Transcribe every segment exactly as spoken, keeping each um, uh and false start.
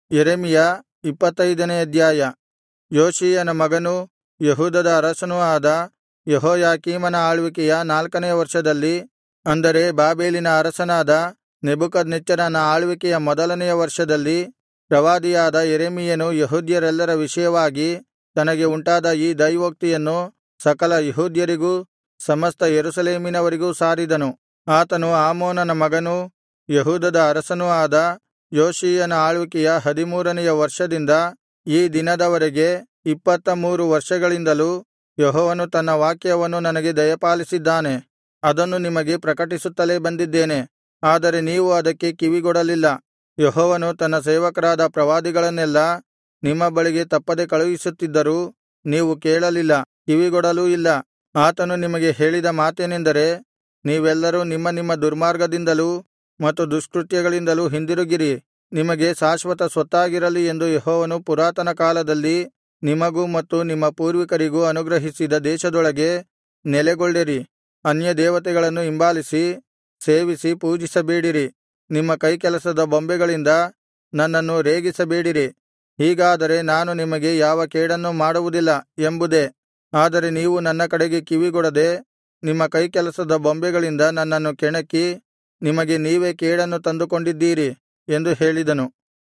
ಯೆರೆಮೀಯ ಇಪ್ಪತ್ತೈದನೇ ಅಧ್ಯಾಯ. ಯೋಷೀಯನ ಮಗನೂ ಯೆಹೂದದ ಅರಸನೂ ಆದ ಯೆಹೋಯಾಕೀಮನ ಆಳ್ವಿಕೆಯ ನಾಲ್ಕನೆಯ ವರ್ಷದಲ್ಲಿ, ಅಂದರೆ ಬಾಬೆಲಿನ ಅರಸನಾದ ನೆಬೂಕದ್ನೆಚ್ಚರನ ಆಳ್ವಿಕೆಯ ಮೊದಲನೆಯ ವರ್ಷದಲ್ಲಿ, ಪ್ರವಾದಿಯಾದ ಯೆರೆಮೀಯನು ಯೆಹೂದ್ಯರೆಲ್ಲರ ವಿಷಯವಾಗಿ ತನಗೆ ಉಂಟಾದ ಈ ದೈವೋಕ್ತಿಯನ್ನು ಸಕಲ ಯೆಹೂದ್ಯರಿಗೂ ಸಮಸ್ತ ಯೆರೂಸಲೇಮಿನವರಿಗೂ ಸಾರಿದನು. ಆತನು ಆಮೋನನ ಮಗನೂ ಯೆಹೂದದ ಅರಸನೂ ಆದ ಯೋಷೀಯನ ಆಳ್ವಿಕೆಯ ಹದಿಮೂರನೆಯ ವರ್ಷದಿಂದ ಈ ದಿನದವರೆಗೆ ಇಪ್ಪತ್ತ ಮೂರು ವರ್ಷಗಳಿಂದಲೂ ಯೆಹೋವನು ತನ್ನ ವಾಕ್ಯವನ್ನು ನನಗೆ ದಯಪಾಲಿಸಿದ್ದಾನೆ. ಅದನ್ನು ನಿಮಗೆ ಪ್ರಕಟಿಸುತ್ತಲೇ ಬಂದಿದ್ದೇನೆ, ಆದರೆ ನೀವು ಅದಕ್ಕೆ ಕಿವಿಗೊಡಲಿಲ್ಲ. ಯೆಹೋವನು ತನ್ನ ಸೇವಕರಾದ ಪ್ರವಾದಿಗಳನ್ನೆಲ್ಲಾ ನಿಮ್ಮ ಬಳಿಗೆ ತಪ್ಪದೆ ಕಳುಹಿಸುತ್ತಿದ್ದರೂ ನೀವು ಕೇಳಲಿಲ್ಲ, ಕಿವಿಗೊಡಲೂ ಇಲ್ಲ. ಆತನು ನಿಮಗೆ ಹೇಳಿದ ಮಾತೇನೆಂದರೆ, ನೀವೆಲ್ಲರೂ ನಿಮ್ಮ ನಿಮ್ಮ ದುರ್ಮಾರ್ಗದಿಂದಲೂ ಮತ್ತು ದುಷ್ಕೃತ್ಯಗಳಿಂದಲೂ ಹಿಂದಿರುಗಿರಿ, ನಿಮಗೆ ಶಾಶ್ವತ ಸ್ವತ್ತಾಗಿರಲಿ ಎಂದು ಯೆಹೋವನು ಪುರಾತನ ಕಾಲದಲ್ಲಿ ನಿಮಗೂ ಮತ್ತು ನಿಮ್ಮ ಪೂರ್ವಿಕರಿಗೂ ಅನುಗ್ರಹಿಸಿದ ದೇಶದೊಳಗೆ ನೆಲೆಗೊಳ್ಳಿರಿ. ಅನ್ಯದೇವತೆಗಳನ್ನು ಹಿಂಬಾಲಿಸಿ ಸೇವಿಸಿ ಪೂಜಿಸಬೇಡಿರಿ. ನಿಮ್ಮ ಕೈಕೆಲಸದ ಬೊಂಬೆಗಳಿಂದ ನನ್ನನ್ನು ರೇಗಿಸಬೇಡಿರಿ. ಹೀಗಾದರೆ ನಾನು ನಿಮಗೆ ಯಾವ ಕೇಡನ್ನೂ ಮಾಡುವುದಿಲ್ಲ ಎಂಬುದೇ. ಆದರೆ ನೀವು ನನ್ನ ಕಡೆಗೆ ಕಿವಿಗೊಡದೆ ನಿಮ್ಮ ಕೈಕೆಲಸದ ಬೊಂಬೆಗಳಿಂದ ನನ್ನನ್ನು ಕೆಣಕಿ ನಿಮಗೆ ನೀವೇ ಕೇಡನ್ನು ತಂದುಕೊಂಡಿದ್ದೀರಿ ಎಂದು ಹೇಳಿದನು.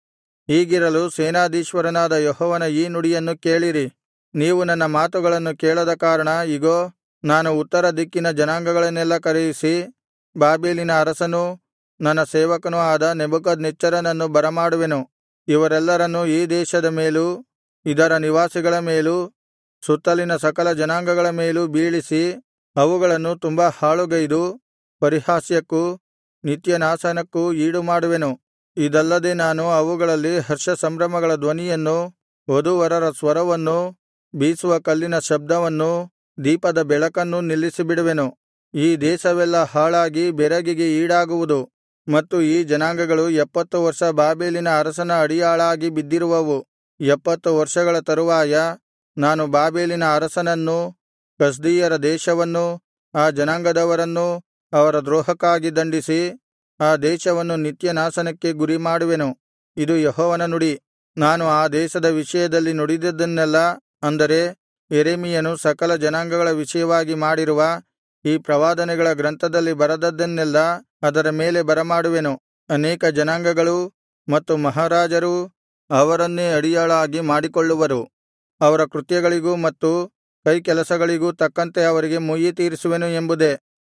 ಹೀಗಿರಲು ಸೇನಾಧೀಶ್ವರನಾದ ಯೆಹೋವನ ಈ ನುಡಿಯನ್ನು ಕೇಳಿರಿ. ನೀವು ನನ್ನ ಮಾತುಗಳನ್ನು ಕೇಳದ ಕಾರಣ ಇಗೋ, ನಾನು ಉತ್ತರ ದಿಕ್ಕಿನ ಜನಾಂಗಗಳನ್ನೆಲ್ಲಾ ಕರೆಯಿಸಿ ಬಾಬೆಲಿನ ಅರಸನೂ ನನ್ನ ಸೇವಕನೂ ಆದ ನೆಬೂಕದ್ನೆಚ್ಚರನನ್ನು ಬರಮಾಡುವೆನು. ಇವರೆಲ್ಲರನ್ನೂ ಈ ದೇಶದ ಮೇಲೂ ಇದರ ನಿವಾಸಿಗಳ ಮೇಲೂ ಸುತ್ತಲಿನ ಸಕಲ ಜನಾಂಗಗಳ ಮೇಲೂ ಬೀಳಿಸಿ ಅವುಗಳನ್ನು ತುಂಬಾ ಹಾಳುಗೈದು ಪರಿಹಾಸ್ಯಕ್ಕೂ ನಿತ್ಯನಾಶನಕ್ಕೂ ಈಡುಮಾಡುವೆನು. ಇದಲ್ಲದೆ ನಾನು ಅವುಗಳಲ್ಲಿ ಹರ್ಷಸಂಭ್ರಮಗಳ ಧ್ವನಿಯನ್ನೂ ವಧೂವರರ ಸ್ವರವನ್ನೂ ಬೀಸುವ ಕಲ್ಲಿನ ಶಬ್ದವನ್ನೂ ದೀಪದ ಬೆಳಕನ್ನೂ ನಿಲ್ಲಿಸಿಬಿಡುವೆನು. ಈ ದೇಶವೆಲ್ಲಾ ಹಾಳಾಗಿ ಬೆರಗಿಗೆ ಈಡಾಗುವುದು ಮತ್ತು ಈ ಜನಾಂಗಗಳು ಎಪ್ಪತ್ತು ವರ್ಷ ಬಾಬೆಲಿನ ಅರಸನ ಅಡಿಯಾಳಾಗಿ ಬಿದ್ದಿರುವವು. ಎಪ್ಪತ್ತು ವರ್ಷಗಳ ತರುವಾಯ ನಾನು ಬಾಬೆಲಿನ ಅರಸನನ್ನೂ ಕಸ್ದೀಯರ ದೇಶವನ್ನೂ ಆ ಜನಾಂಗದವರನ್ನೂ ಅವರ ದ್ರೋಹಕ್ಕಾಗಿ ದಂಡಿಸಿ ಆ ದೇಶವನ್ನು ನಿತ್ಯನಾಶನಕ್ಕೆ ಗುರಿಮಾಡುವೆನು. ಇದು ಯೆಹೋವನ ನುಡಿ. ನಾನು ಆ ದೇಶದ ವಿಷಯದಲ್ಲಿ ನುಡಿದದ್ದನ್ನೆಲ್ಲಾ, ಅಂದರೆ ಯೆರೆಮೀಯನು ಸಕಲ ಜನಾಂಗಗಳ ವಿಷಯವಾಗಿ ಮಾಡಿರುವ ಈ ಪ್ರವಾದನೆಗಳ ಗ್ರಂಥದಲ್ಲಿ ಬರೆದದ್ದನ್ನೆಲ್ಲಾ ಅದರ ಮೇಲೆ ಬರಮಾಡುವೆನು. ಅನೇಕ ಜನಾಂಗಗಳೂ ಮತ್ತು ಮಹಾರಾಜರೂ ಅವರನ್ನೇ ಅಡಿಯಾಳಾಗಿ ಮಾಡಿಕೊಳ್ಳುವರು. ಅವರ ಕೃತ್ಯಗಳಿಗೂ ಮತ್ತು ಕೈಕೆಲಸಗಳಿಗೂ ತಕ್ಕಂತೆ ಅವರಿಗೆ ಮುಯ್ಯಿತೀರಿಸುವೆನು ಎಂಬುದೇ.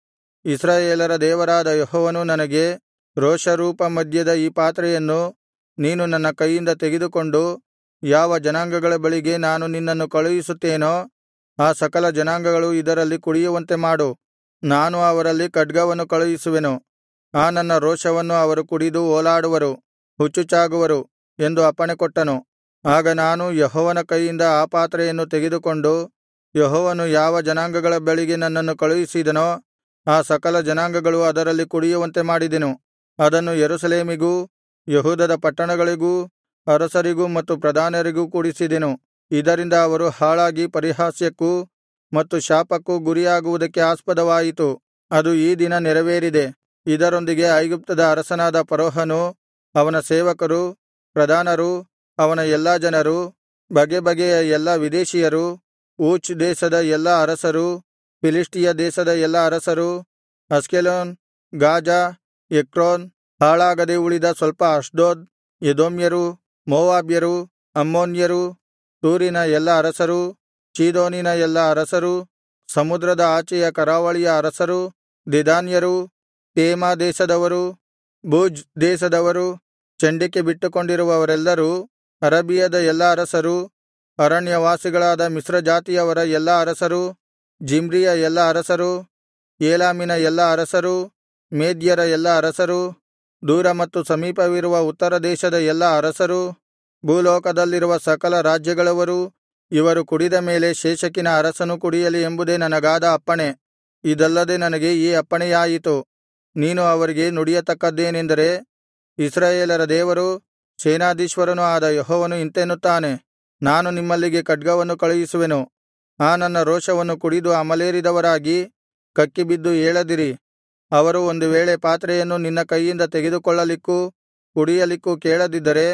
ಇಸ್ರಾಯೇಲರ ದೇವರಾದ ಯೆಹೋವನು ನನಗೆ, ರೋಷರೂಪ ಮದ್ಯದ ಈ ಪಾತ್ರೆಯನ್ನು ನೀನು ನನ್ನ ಕೈಯಿಂದ ತೆಗೆದುಕೊಂಡು ಯಾವ ಜನಾಂಗಗಳ ಬಳಿಗೆ ನಾನು ನಿನ್ನನ್ನು ಕಳುಹಿಸುತ್ತೇನೋ ಆ ಸಕಲ ಜನಾಂಗಗಳು ಇದರಲ್ಲಿ ಕುಡಿಯುವಂತೆ ಮಾಡು. ನಾನು ಅವರಲ್ಲಿ ಖಡ್ಗವನ್ನು ಕಳುಹಿಸುವೆನು. ಆ ನನ್ನ ರೋಷವನ್ನು ಅವರು ಕುಡಿದು ಓಲಾಡುವರು, ಹುಚ್ಚುಚ್ಚಾಗುವರು ಎಂದು ಅಪ್ಪಣೆಕೊಟ್ಟನು. ಆಗ ನಾನು ಯೆಹೋವನ ಕೈಯಿಂದ ಆ ಪಾತ್ರೆಯನ್ನು ತೆಗೆದುಕೊಂಡು ಯೆಹೋವನು ಯಾವ ಜನಾಂಗಗಳ ಬಳಿಗೆ ನನ್ನನ್ನು ಕಳುಹಿಸಿದನೋ ಆ ಸಕಲ ಜನಾಂಗಗಳು ಅದರಲ್ಲಿ ಕುಡಿಯುವಂತೆ ಮಾಡಿದೆನು. ಅದನ್ನು ಯೆರೂಸಲೇಮಿಗೂ ಯೆಹೂದದ ಪಟ್ಟಣಗಳಿಗೂ ಅರಸರಿಗೂ ಮತ್ತು ಪ್ರಧಾನರಿಗೂ ಕುಡಿಸಿದೆನು. ಇದರಿಂದ ಅವರು ಹಾಳಾಗಿ ಪರಿಹಾಸ್ಯಕ್ಕೂ ಮತ್ತು ಶಾಪಕ್ಕೂ ಗುರಿಯಾಗುವುದಕ್ಕೆ ಆಸ್ಪದವಾಯಿತು. ಅದು ಈ ದಿನ ನೆರವೇರಿದೆ. ಇದರೊಂದಿಗೆ ಐಗುಪ್ತದ ಅರಸನಾದ ಫರೋಹನು, ಅವನ ಸೇವಕರು, ಪ್ರಧಾನರು, ಅವನ ಎಲ್ಲಾ ಜನರು, ಬಗೆ ಬಗೆಯ ಎಲ್ಲಾ ವಿದೇಶೀಯರು, ಊಚ್ ದೇಶದ ಎಲ್ಲಾ ಅರಸರು, ಫಿಲಿಷ್ಟಿಯ ದೇಶದ ಎಲ್ಲಾ ಅರಸರು, ಅಷ್ಕೆಲೋನ್, ಗಾಜಾ, ಎಕ್ರೋನ್, ಹಾಳಾಗದೆ ಉಳಿದ ಸ್ವಲ್ಪ ಅಷ್ಡೋದ್, ಎದೋಮ್ಯರು, ಮೋವಾಬ್ಯರು, ಅಮ್ಮೋನ್ಯರು, ತೂರಿನ ಎಲ್ಲಾ ಅರಸರು, ಚೀದೋನಿನ ಎಲ್ಲಾ ಅರಸರು, ಸಮುದ್ರದ ಆಚೆಯ ಕರಾವಳಿಯ ಅರಸರು, ದೆದಾನ್ಯರು, ತೇಮಾ ದೇಶದವರು, ಬೂಜ್ ದೇಶದವರು, ಚಂಡಿಕೆ ಬಿಟ್ಟುಕೊಂಡಿರುವವರೆಲ್ಲರೂ, ಅರಬಿಯದ ಎಲ್ಲಾ ಅರಸರು, ಅರಣ್ಯವಾಸಿಗಳಾದ ಮಿಶ್ರಜಾತಿಯವರ ಎಲ್ಲಾ ಅರಸರು, ಜಿಮ್ರಿಯ ಎಲ್ಲಾ ಅರಸರು, ಏಲಾಮಿನ ಎಲ್ಲಾ ಅರಸರು, ಮೇದ್ಯರ ಎಲ್ಲಾ ಅರಸರು, ದೂರ ಮತ್ತು ಸಮೀಪವಿರುವ ಉತ್ತರ ದೇಶದ ಎಲ್ಲಾ ಅರಸರು, ಭೂಲೋಕದಲ್ಲಿರುವ ಸಕಲ ರಾಜ್ಯಗಳವರೂ ಇವರು ಕುಡಿದ ಮೇಲೆ ಶೇಷಕಿನ ಅರಸನು ಕುಡಿಯಲಿ ಎಂಬುದೇ ನನಗಾದ ಅಪ್ಪಣೆ. ಇದಲ್ಲದೆ ನನಗೆ ಈ ಅಪ್ಪಣೆಯಾಯಿತು, ನೀನು ಅವರಿಗೆ ನುಡಿಯತಕ್ಕದ್ದೇನೆಂದರೆ, ಇಸ್ರಾಯೇಲರ ದೇವರೂ ಸೇನಾಧೀಶ್ವರನೂ ಆದ ಯೆಹೋವನು ಇಂತೆನ್ನುತ್ತಾನೆ, ನಾನು ನಿಮ್ಮಲ್ಲಿಗೆ ಖಡ್ಗವನ್ನು ಕಳುಹಿಸುವೆನು. ಆ ನನ್ನ ರೋಷವನ್ನು ಕುಡಿದು ಅಮಲೇರಿದವರಾಗಿ ಕಕ್ಕಿಬಿದ್ದು ಏಳದಿರಿ. ಅವರು ಒಂದು ವೇಳೆ ಪಾತ್ರೆಯನ್ನು ನಿನ್ನ ಕೈಯಿಂದ ತೆಗೆದುಕೊಳ್ಳಲಿಕ್ಕೂ ಕುಡಿಯಲಿಕ್ಕೂ ಕೇಳದಿದ್ದರೆ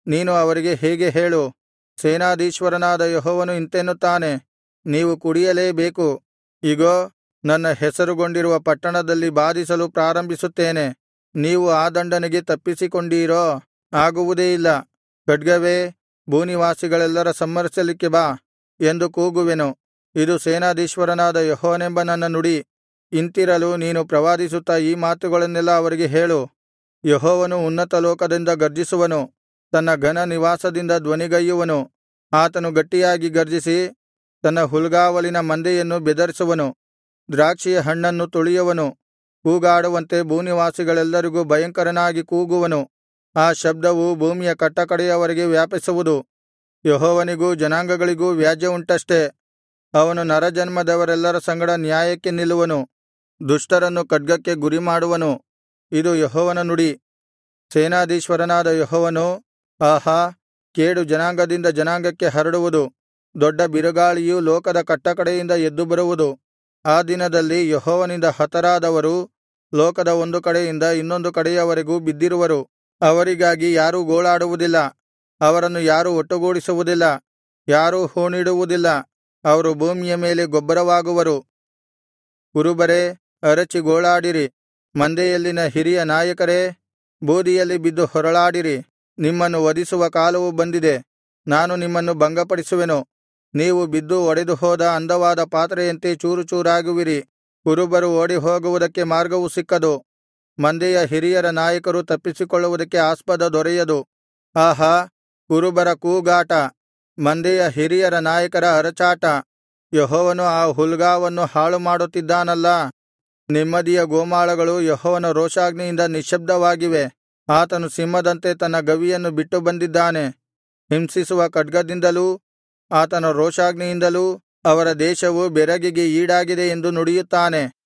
ನೀನು ಅವರಿಗೆ ಹೀಗೆ ಹೇಳು, ಸೇನಾಧೀಶ್ವರನಾದ ಯೆಹೋವನು ಇಂತೆನ್ನುತ್ತಾನೆ, ನೀವು ಕುಡಿಯಲೇಬೇಕು. ಇಗೋ, ನನ್ನ ಹೆಸರುಗೊಂಡಿರುವ ಪಟ್ಟಣದಲ್ಲಿ ಬಾಧಿಸಲು ಪ್ರಾರಂಭಿಸುತ್ತೇನೆ. ನೀವು ಆ ದಂಡನೆಗೆ ತಪ್ಪಿಸಿಕೊಂಡೀರೋ? ಆಗುವುದೇ ಇಲ್ಲ. ಖಡ್ಗವೇ, ಭೂನಿವಾಸಿಗಳೆಲ್ಲರ ಸಂಹರಿಸಲಿಕ್ಕೆ ಬಾ ಎಂದು ಕೂಗುವೆನು. ಇದು ಸೇನಾಧೀಶ್ವರನಾದ ಯೆಹೋವನೆಂಬ ನನ್ನ ನುಡಿ. ಇಂತಿರಲು ನೀನು ಪ್ರವಾದಿಸುತ್ತಾ ಈ ಮಾತುಗಳನ್ನೆಲ್ಲಾ ಅವರಿಗೆ ಹೇಳು. ಯೆಹೋವನು ಉನ್ನತ ಲೋಕದಿಂದ ಗರ್ಜಿಸುವನು, ತನ್ನ ಘನ ನಿವಾಸದಿಂದ ಧ್ವನಿಗೈಯುವನು. ಆತನು ಗಟ್ಟಿಯಾಗಿ ಗರ್ಜಿಸಿ ತನ್ನ ಹುಲ್ಗಾವಲಿನ ಮಂದೆಯನ್ನು ಬೆದರಿಸುವನು. ದ್ರಾಕ್ಷಿಯ ಹಣ್ಣನ್ನು ತುಳಿಯುವನು. ಕೂಗಾಡುವಂತೆ ಭೂನಿವಾಸಿಗಳೆಲ್ಲರಿಗೂ ಭಯಂಕರನಾಗಿ ಕೂಗುವನು. ಆ ಶಬ್ದವು ಭೂಮಿಯ ಕಟ್ಟಕಡೆಯವರೆಗೆ ವ್ಯಾಪಿಸುವುದು. ಯೆಹೋವನಿಗೂ ಜನಾಂಗಗಳಿಗೂ ವ್ಯಾಜ್ಯ ಉಂಟಷ್ಟೆ. ಅವನು ನರಜನ್ಮದವರೆಲ್ಲರ ಸಂಗಡ ನ್ಯಾಯಕ್ಕೆ ನಿಲ್ಲುವನು, ದುಷ್ಟರನ್ನು ಖಡ್ಗಕ್ಕೆ ಗುರಿಮಾಡುವನು. ಇದು ಯೆಹೋವನ ನುಡಿ. ಸೇನಾಧೀಶ್ವರನಾದ ಯೆಹೋವನು, ಆಹಾ, ಕೇಡು ಜನಾಂಗದಿಂದ ಜನಾಂಗಕ್ಕೆ ಹರಡುವುದು. ದೊಡ್ಡ ಬಿರುಗಾಳಿಯು ಲೋಕದ ಕಟ್ಟಕಡೆಯಿಂದ ಎದ್ದು ಬರುವುದು. ಆ ದಿನದಲ್ಲಿ ಯೆಹೋವನಿಂದ ಹತರಾದವರು ಲೋಕದ ಒಂದು ಕಡೆಯಿಂದ ಇನ್ನೊಂದು ಕಡೆಯವರೆಗೂ ಬಿದ್ದಿರುವರು. ಅವರಿಗಾಗಿ ಯಾರೂ ಗೋಳಾಡುವುದಿಲ್ಲ, ಅವರನ್ನು ಯಾರೂ ಒಟ್ಟುಗೂಡಿಸುವುದಿಲ್ಲ, ಯಾರೂ ಹೂಣಿಡುವುದಿಲ್ಲ. ಅವರು ಭೂಮಿಯ ಮೇಲೆ ಗೊಬ್ಬರವಾಗುವರು. ಕುರುಬರೇ, ಅರಚಿ ಗೋಳಾಡಿರಿ. ಮಂದೆಯಲ್ಲಿನ ಹಿರಿಯ ನಾಯಕರೇ, ಬೂದಿಯಲ್ಲಿ ಬಿದ್ದು ಹೊರಳಾಡಿರಿ. ನಿಮ್ಮನ್ನು ವಧಿಸುವ ಕಾಲವು ಬಂದಿದೆ. ನಾನು ನಿಮ್ಮನ್ನು ಭಂಗಪಡಿಸುವೆನು. ನೀವು ಬಿದ್ದು ಒಡೆದು ಹೋದ ಅಂದವಾದ ಪಾತ್ರೆಯಂತೆ ಚೂರುಚೂರಾಗುವಿರಿ. ಕುರುಬರು ಓಡಿಹೋಗುವುದಕ್ಕೆ ಮಾರ್ಗವು ಸಿಕ್ಕದು. ಮಂದೆಯ ಹಿರಿಯರ ನಾಯಕರು ತಪ್ಪಿಸಿಕೊಳ್ಳುವುದಕ್ಕೆ ಆಸ್ಪದ ದೊರೆಯದು. ಆಹಾ, ಕುರುಬರ ಕೂಗಾಟ, ಮಂದೆಯ ಹಿರಿಯರ ನಾಯಕರ ಅರಚಾಟ. ಯೆಹೋವನು ಆ ಹುಲ್ಗಾವನ್ನು ಹಾಳು ಮಾಡುತ್ತಿದ್ದಾನಲ್ಲಾ. ನೆಮ್ಮದಿಯ ಗೋಮಾಳಗಳು ಯೆಹೋವನ ರೋಷಾಗ್ನಿಯಿಂದ ನಿಶ್ಶಬ್ದವಾಗಿವೆ. ಆತನು ಸಿಂಹದಂತೆ ತನ್ನ ಗವಿಯನ್ನು ಬಿಟ್ಟು ಬಂದಿದ್ದಾನೆ. ಹಿಂಸಿಸುವ ಖಡ್ಗದಿಂದಲೂ ಆತನ ರೋಷಾಗ್ನಿಯಿಂದಲೂ ಅವರ ದೇಶವು ಬೆರಗಿಗೆ ಈಡಾಗಿದೆ ಎಂದು ನುಡಿಯುತ್ತಾನೆ.